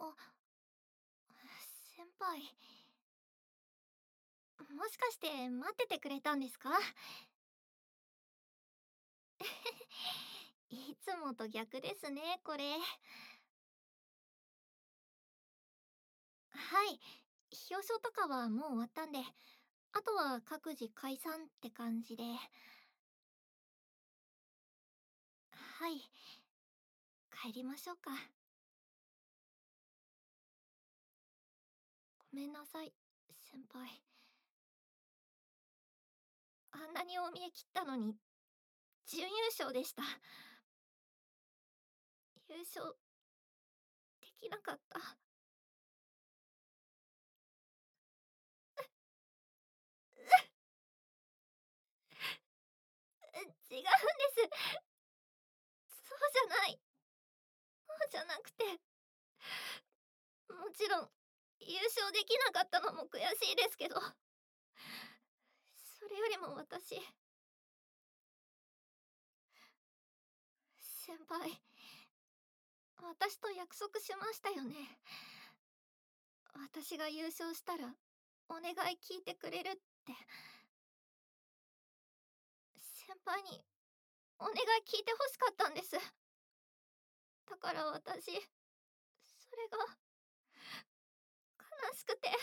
あ、先輩、もしかして待っててくれたんですか？いつもと逆ですね、これ。はい、表彰とかはもう終わったんで、あとは各自解散って感じで。はい、帰りましょうか。ごめんなさい、先輩。あんなに大見え切ったのに、準優勝でした。優勝できなかった。違うんです。そうじゃない。そうじゃなくて、もちろん、優勝できなかったのも悔しいですけど、それよりも先輩、私と約束しましたよね。私が優勝したら、お願い聞いてくれるって。先輩に、お願い聞いて欲しかったんです。だから私、それが悲しくて、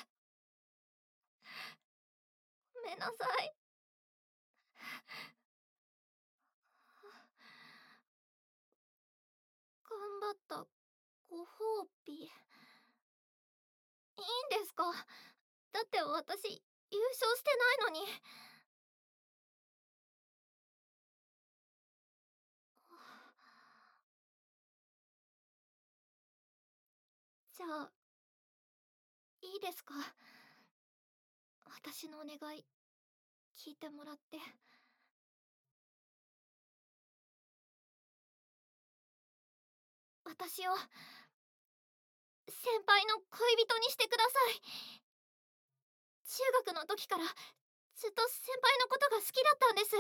ごめんなさい。頑張ったご褒美。いいんですか？だって私、優勝してないのに。じゃあ、いいですか？私のお願い、聞いてもらって。私を、先輩の恋人にしてください。中学の時からずっと先輩のことが好きだったんです。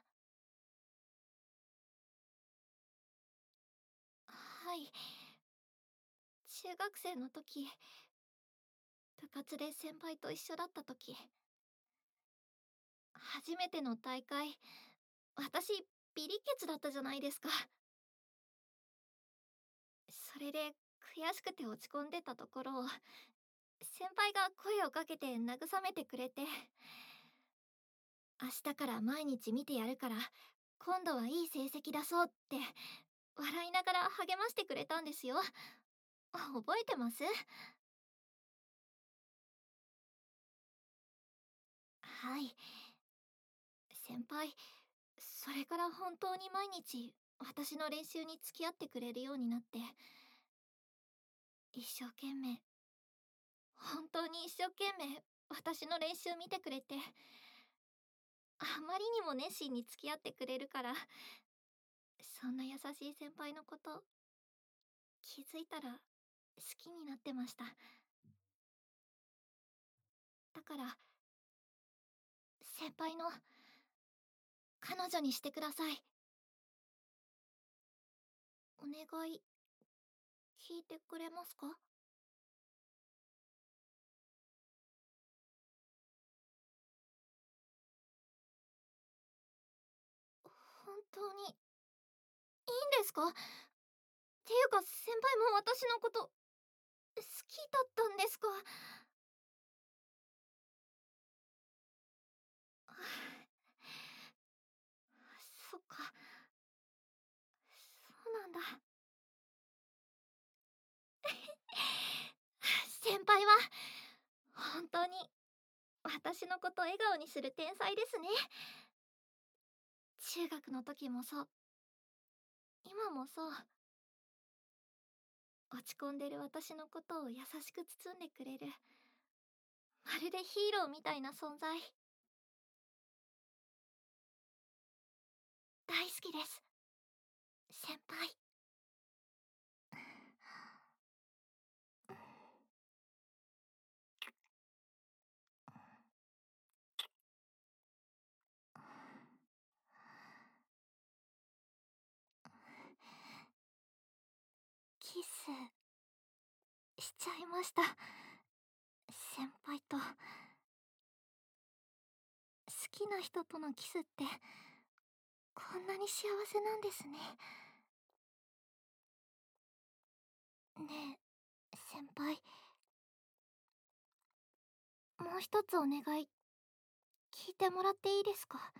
はい。中学生の時、部活で先輩と一緒だった時、初めての大会、私、ビリケツだったじゃないですか。それで、悔しくて落ち込んでたところを、先輩が声をかけて慰めてくれて、明日から毎日見てやるから、今度はいい成績出そうって、笑いながら励ましてくれたんですよ。覚えてます？はい。先輩、それから本当に毎日私の練習に付き合ってくれるようになって、一生懸命、本当に一生懸命私の練習見てくれて、あまりにも熱心に付き合ってくれるから、そんな優しい先輩のこと気づいたら好きになってました。だから先輩の彼女にしてください。お願い聞いてくれますか？本当にいいんですか？っていうか先輩も私のこと好きだったんですか？そっか、そうなんだ。先輩は本当に私のこと笑顔にする天才ですね。中学の時もそう、今もそう、落ち込んでる私のことを優しく包んでくれる、まるでヒーローみたいな存在。大好きです、先輩。キスしちゃいました。先輩と好きな人とのキスってこんなに幸せなんですね。ねえ先輩、もう一つお願い聞いてもらっていいですか？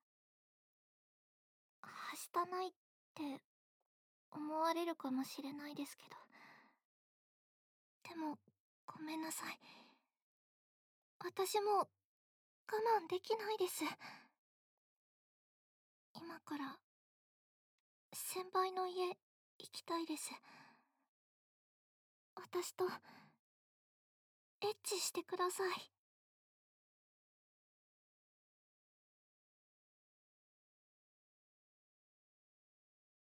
はしたないって思われるかもしれないですけど、でもごめんなさい。私もう我慢できないです。今から先輩の家行きたいです。私とエッチしてください。